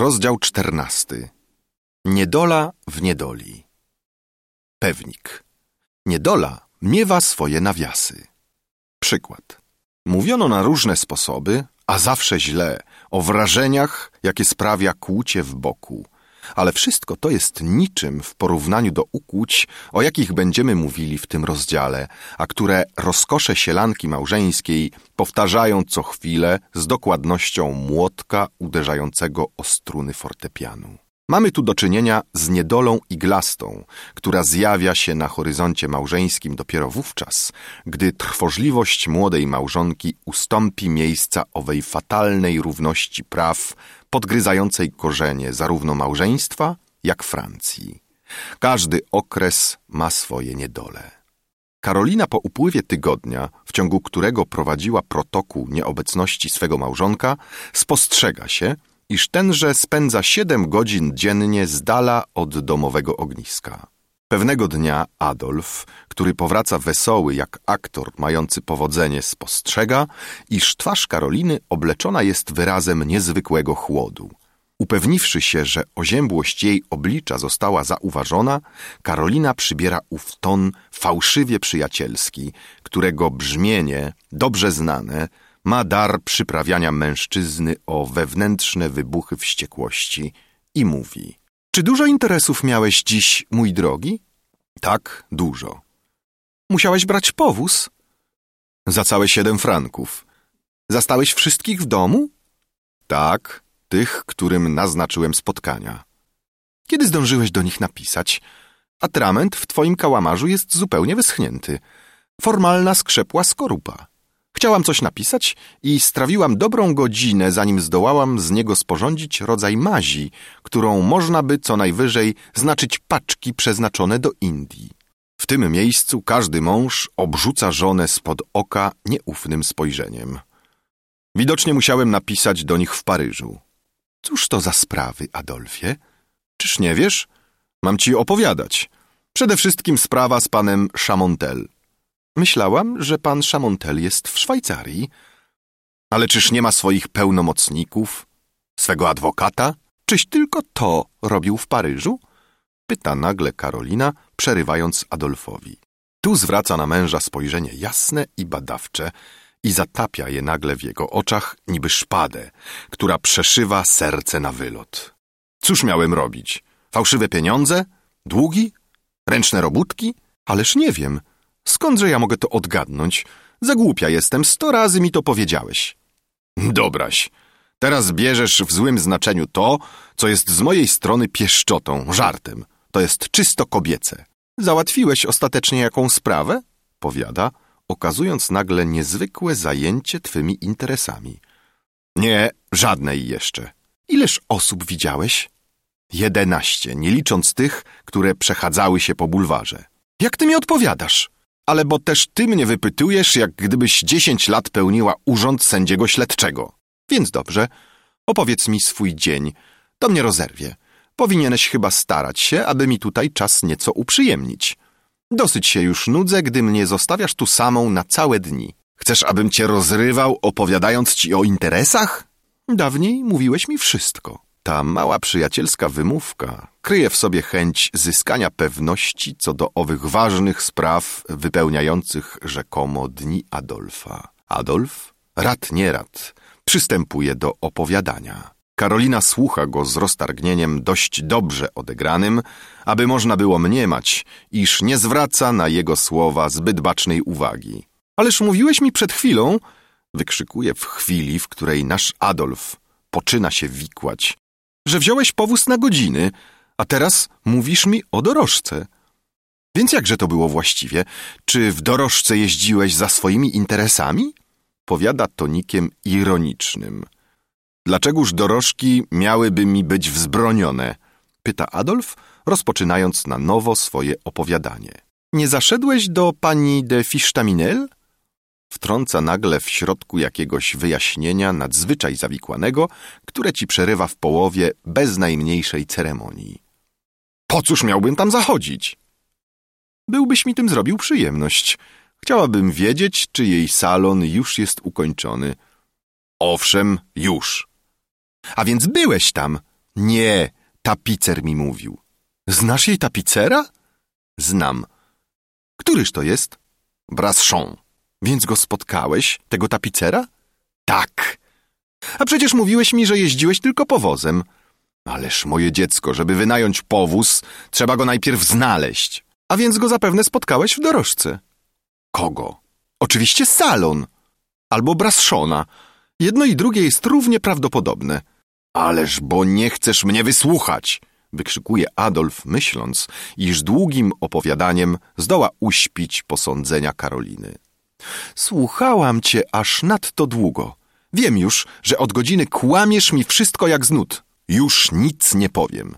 Rozdział 14. Niedola w niedoli. Pewnik. Niedola miewa swoje nawiasy. Przykład. Mówiono na różne sposoby, a zawsze źle, o wrażeniach, jakie sprawia kłucie w boku. Ale wszystko to jest niczym w porównaniu do ukłuć, o jakich będziemy mówili w tym rozdziale, a które rozkosze sielanki małżeńskiej powtarzają co chwilę z dokładnością młotka uderzającego o struny fortepianu. Mamy tu do czynienia z niedolą iglastą, która zjawia się na horyzoncie małżeńskim dopiero wówczas, gdy trwożliwość młodej małżonki ustąpi miejsca owej fatalnej równości praw, podgryzającej korzenie zarówno małżeństwa, jak Francji. Każdy okres ma swoje niedole. Karolina po upływie tygodnia, w ciągu którego prowadziła protokół nieobecności swego małżonka, spostrzega się, iż tenże spędza 7 godzin dziennie z dala od domowego ogniska. Pewnego dnia Adolf, który powraca wesoły jak aktor mający powodzenie, spostrzega, iż twarz Karoliny obleczona jest wyrazem niezwykłego chłodu. Upewniwszy się, że oziębłość jej oblicza została zauważona, Karolina przybiera ów ton fałszywie przyjacielski, którego brzmienie, dobrze znane, ma dar przyprawiania mężczyzny o wewnętrzne wybuchy wściekłości i mówi: Czy dużo interesów miałeś dziś, mój drogi? Tak, dużo. Musiałeś brać powóz? Za całe 7 franków. Zastałeś wszystkich w domu? Tak, tych, którym naznaczyłem spotkania. Kiedy zdążyłeś do nich napisać? Atrament w twoim kałamarzu jest zupełnie wyschnięty. Formalna skrzepła skorupa. Chciałam coś napisać i strawiłam dobrą godzinę, zanim zdołałam z niego sporządzić rodzaj mazi, którą można by co najwyżej znaczyć paczki przeznaczone do Indii. W tym miejscu każdy mąż obrzuca żonę spod oka nieufnym spojrzeniem. Widocznie musiałem napisać do nich w Paryżu. Cóż to za sprawy, Adolfie? Czyż nie wiesz? Mam ci opowiadać. Przede wszystkim sprawa z panem Chamontel. Myślałam, że pan Chamontel jest w Szwajcarii. Ale czyż nie ma swoich pełnomocników? Swego adwokata? Czyś tylko to robił w Paryżu? Pyta nagle Karolina, przerywając Adolfowi. Tu zwraca na męża spojrzenie jasne i badawcze i zatapia je nagle w jego oczach niby szpadę, która przeszywa serce na wylot. Cóż miałem robić? Fałszywe pieniądze? Długi? Ręczne robótki? Ależ nie wiem. Skądże ja mogę to odgadnąć? Za głupia jestem, 100 razy mi to powiedziałeś. Dobraś. Teraz bierzesz w złym znaczeniu to, co jest z mojej strony pieszczotą, żartem. To jest czysto kobiece. Załatwiłeś ostatecznie jaką sprawę? Powiada, okazując nagle niezwykłe zajęcie twymi interesami. Nie, żadnej jeszcze. Ileż osób widziałeś? 11, nie licząc tych, które przechadzały się po bulwarze. Jak ty mi odpowiadasz? Ale bo też ty mnie wypytujesz, jak gdybyś 10 lat pełniła urząd sędziego śledczego. Więc dobrze, opowiedz mi swój dzień. To mnie rozerwie. Powinieneś chyba starać się, aby mi tutaj czas nieco uprzyjemnić. Dosyć się już nudzę, gdy mnie zostawiasz tu samą na całe dni. Chcesz, abym cię rozrywał, opowiadając ci o interesach? Dawniej mówiłeś mi wszystko. Ta mała przyjacielska wymówka kryje w sobie chęć zyskania pewności co do owych ważnych spraw wypełniających rzekomo dni Adolfa. Adolf, rad nie rad, przystępuje do opowiadania. Karolina słucha go z roztargnieniem dość dobrze odegranym, aby można było mniemać, iż nie zwraca na jego słowa zbyt bacznej uwagi. Ależ mówiłeś mi przed chwilą, wykrzykuje w chwili, w której nasz Adolf poczyna się wikłać, że wziąłeś powóz na godziny, a teraz mówisz mi o dorożce. Więc jakże to było właściwie? Czy w dorożce jeździłeś za swoimi interesami? Powiada tonikiem ironicznym. Dlaczegoż dorożki miałyby mi być wzbronione? Pyta Adolf, rozpoczynając na nowo swoje opowiadanie. Nie zaszedłeś do pani de Fichtaminel? Wtrąca nagle w środku jakiegoś wyjaśnienia nadzwyczaj zawikłanego, które ci przerywa w połowie bez najmniejszej ceremonii. Po cóż miałbym tam zachodzić? Byłbyś mi tym zrobił przyjemność. Chciałabym wiedzieć, czy jej salon już jest ukończony. Owszem, już. A więc byłeś tam. Nie, tapicer mi mówił. Znasz jej tapicera? Znam. Któryż to jest? Brasson. Więc go spotkałeś, tego tapicera? Tak. A przecież mówiłeś mi, że jeździłeś tylko powozem. Ależ moje dziecko, żeby wynająć powóz, trzeba go najpierw znaleźć. A więc go zapewne spotkałeś w dorożce. Kogo? Oczywiście Salon. Albo Brassona. Jedno i drugie jest równie prawdopodobne. Ależ bo nie chcesz mnie wysłuchać, wykrzykuje Adolf, myśląc, iż długim opowiadaniem zdoła uśpić posądzenia Karoliny. Słuchałam cię aż nadto długo. Wiem już, że od godziny kłamiesz mi wszystko jak z nut. Już nic nie powiem.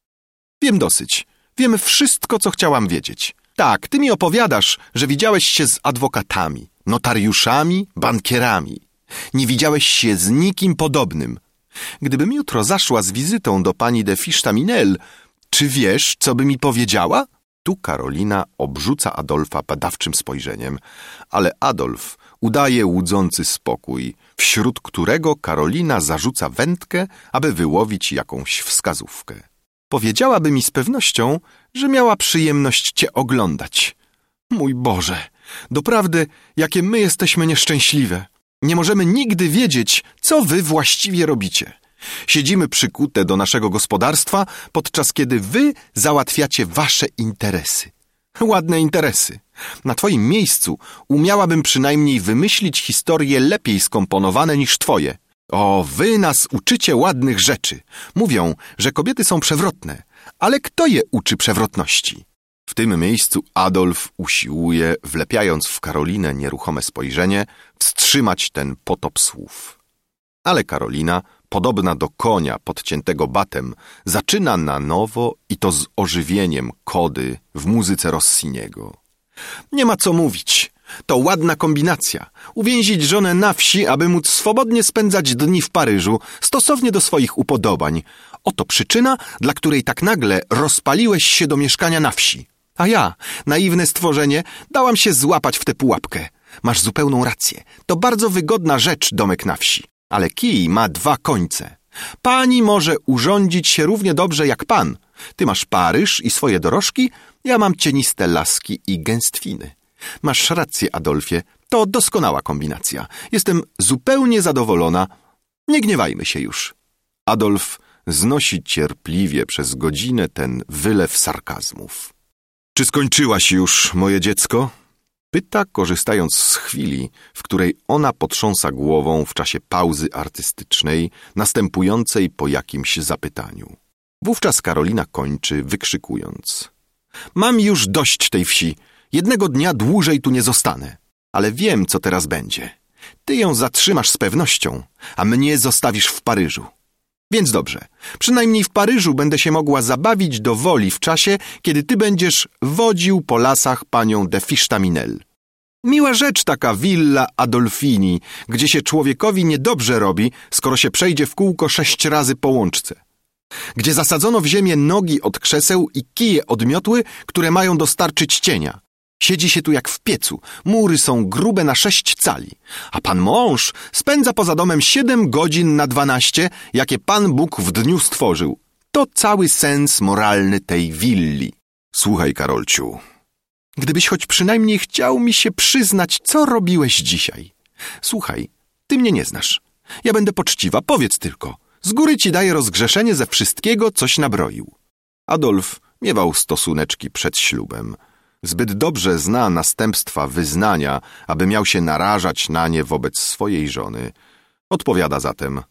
Wiem dosyć. Wiem wszystko, co chciałam wiedzieć. Tak, ty mi opowiadasz, że widziałeś się z adwokatami, notariuszami, bankierami. Nie widziałeś się z nikim podobnym. Gdybym jutro zaszła z wizytą do pani de Fichstaminel, czy wiesz, co by mi powiedziała? Tu Karolina obrzuca Adolfa badawczym spojrzeniem, ale Adolf udaje łudzący spokój, wśród którego Karolina zarzuca wędkę, aby wyłowić jakąś wskazówkę. Powiedziałaby mi z pewnością, że miała przyjemność cię oglądać. Mój Boże, doprawdy, jakie my jesteśmy nieszczęśliwe. Nie możemy nigdy wiedzieć, co wy właściwie robicie. Siedzimy przykute do naszego gospodarstwa, podczas kiedy wy załatwiacie wasze interesy. Ładne interesy. Na twoim miejscu umiałabym przynajmniej wymyślić historie lepiej skomponowane niż twoje. O, wy nas uczycie ładnych rzeczy. Mówią, że kobiety są przewrotne. Ale kto je uczy przewrotności? W tym miejscu Adolf usiłuje, wlepiając w Karolinę nieruchome spojrzenie, wstrzymać ten potop słów. Ale Karolina, podobna do konia podciętego batem, zaczyna na nowo i to z ożywieniem kody w muzyce Rossiniego. Nie ma co mówić. To ładna kombinacja. Uwięzić żonę na wsi, aby móc swobodnie spędzać dni w Paryżu, stosownie do swoich upodobań. Oto przyczyna, dla której tak nagle rozpaliłeś się do mieszkania na wsi. A ja, naiwne stworzenie, dałam się złapać w tę pułapkę. Masz zupełną rację. To bardzo wygodna rzecz, domek na wsi. Ale kij ma dwa końce. Pani może urządzić się równie dobrze jak pan. Ty masz Paryż i swoje dorożki, ja mam cieniste laski i gęstwiny. Masz rację, Adolfie, to doskonała kombinacja. Jestem zupełnie zadowolona. Nie gniewajmy się już. Adolf znosi cierpliwie przez godzinę ten wylew sarkazmów. Czy skończyłaś już, moje dziecko? Pyta, korzystając z chwili, w której ona potrząsa głową w czasie pauzy artystycznej, następującej po jakimś zapytaniu. Wówczas Karolina kończy, wykrzykując: Mam już dość tej wsi. Jednego dnia dłużej tu nie zostanę. Ale wiem, co teraz będzie. Ty ją zatrzymasz z pewnością, a mnie zostawisz w Paryżu. Więc dobrze, przynajmniej w Paryżu będę się mogła zabawić do woli w czasie, kiedy ty będziesz wodził po lasach panią de Fichstaminel. Miła rzecz taka willa Adolfini, gdzie się człowiekowi niedobrze robi, skoro się przejdzie w kółko 6 razy po łączce. Gdzie zasadzono w ziemię nogi od krzeseł i kije od miotły, które mają dostarczyć cienia. Siedzi się tu jak w piecu, mury są grube na 6 cali, a pan mąż spędza poza domem 7 godzin na 12, jakie Pan Bóg w dniu stworzył. To cały sens moralny tej willi. Słuchaj, Karolciu, gdybyś choć przynajmniej chciał mi się przyznać, co robiłeś dzisiaj. Słuchaj, ty mnie nie znasz. Ja będę poczciwa, powiedz tylko. Z góry ci daję rozgrzeszenie ze wszystkiego, coś nabroił. Adolf miewał stosuneczki przed ślubem. Zbyt dobrze zna następstwa wyznania, aby miał się narażać na nie wobec swojej żony. Odpowiada zatem: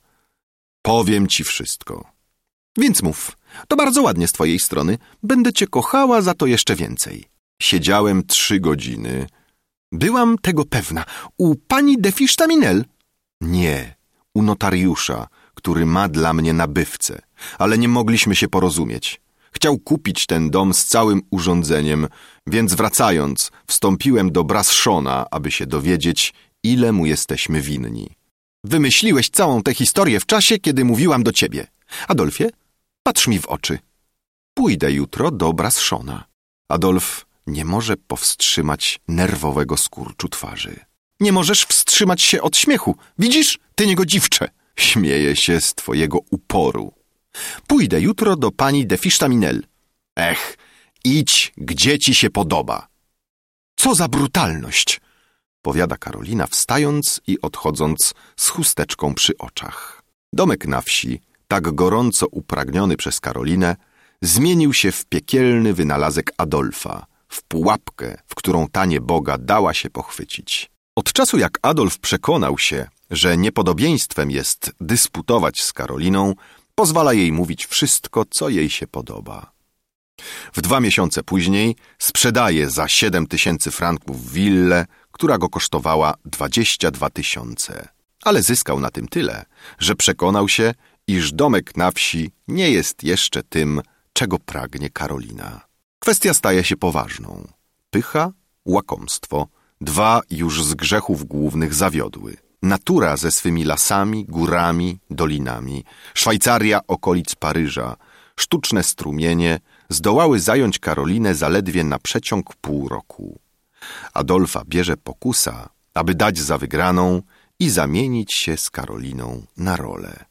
powiem ci wszystko. Więc mów, to bardzo ładnie z twojej strony. Będę cię kochała za to jeszcze więcej. Siedziałem 3 godziny. Byłam tego pewna. U pani de Fichstaminel? Nie, u notariusza, który ma dla mnie nabywcę, ale nie mogliśmy się porozumieć. Chciał kupić ten dom z całym urządzeniem, więc wracając, wstąpiłem do Brassona, aby się dowiedzieć, ile mu jesteśmy winni. Wymyśliłeś całą tę historię w czasie, kiedy mówiłam do ciebie. Adolfie, patrz mi w oczy. Pójdę jutro do Brassona. Adolf nie może powstrzymać nerwowego skurczu twarzy. Nie możesz wstrzymać się od śmiechu. Widzisz, ty niegodziwcze. Śmieję się z twojego uporu. Pójdę jutro do pani de Fichtaminel. Ech, idź, gdzie ci się podoba. Co za brutalność, powiada Karolina, wstając i odchodząc z chusteczką przy oczach. Domek na wsi, tak gorąco upragniony przez Karolinę, zmienił się w piekielny wynalazek Adolfa, w pułapkę, w którą ta nieboga dała się pochwycić. Od czasu jak Adolf przekonał się, że niepodobieństwem jest dysputować z Karoliną, pozwala jej mówić wszystko, co jej się podoba. W 2 miesiące później sprzedaje za 7000 franków willę, która go kosztowała 22 000. Ale zyskał na tym tyle, że przekonał się, iż domek na wsi nie jest jeszcze tym, czego pragnie Karolina. Kwestia staje się poważną. Pycha, łakomstwo, 2 już z grzechów głównych zawiodły. Natura ze swymi lasami, górami, dolinami, Szwajcaria okolic Paryża, sztuczne strumienie zdołały zająć Karolinę zaledwie na przeciąg pół roku. Adolfa bierze pokusa, aby dać za wygraną i zamienić się z Karoliną na rolę.